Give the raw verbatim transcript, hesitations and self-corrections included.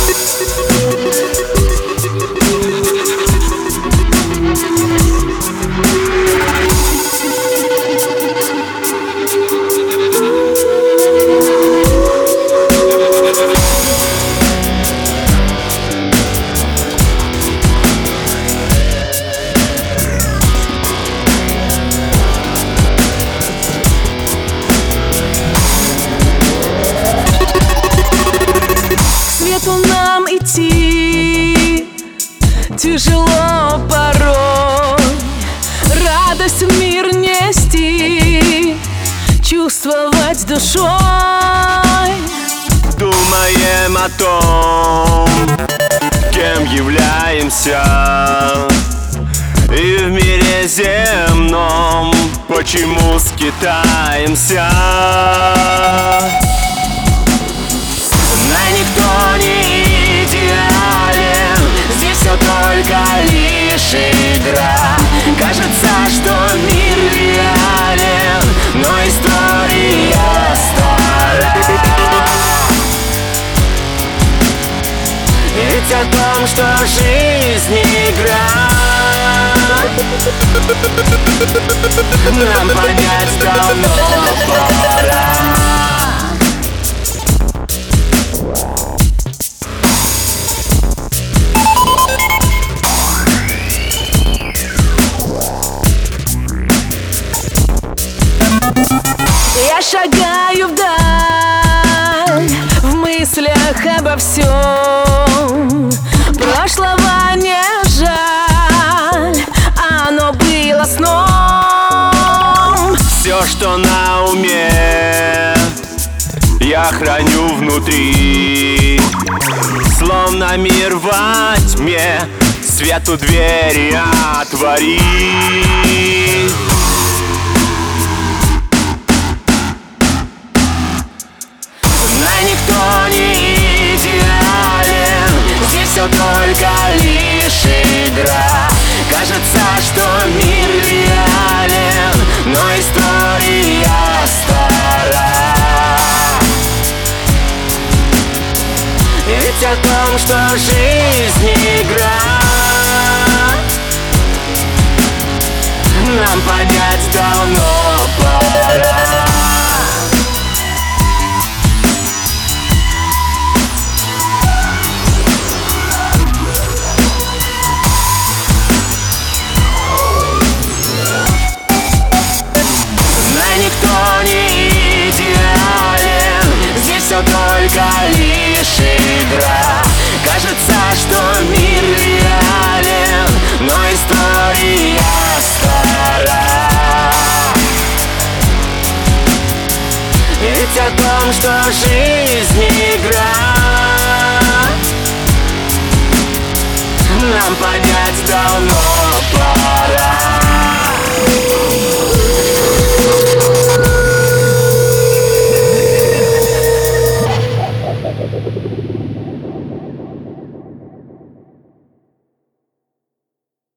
Нам идти тяжело порой, радость в мир нести, чувствовать душой. Думаем о том, кем являемся, и в мире земном почему скитаемся. Знай, никто не идеален, здесь все только лишь игра. Кажется, что мир реален, но история стара. Ведь о том, что жизнь игра, нам понять давно пора. Я шагаю вдаль, в мыслях обо всем. Прошлого не жаль, оно было сном. Все, что на уме, я храню внутри. Словно мир во тьме, свету двери отвори. Знай, никто не идеален, здесь все только лишь игра. Кажется, что мир реален, но история стара. Ведь о том, что жизнь игра, нам понять давно пора. Никто не идеален, здесь все только лишь игра. Кажется, что мир реален, но история стара. Ведь о том, что жизнь игра, нам понять давно пора.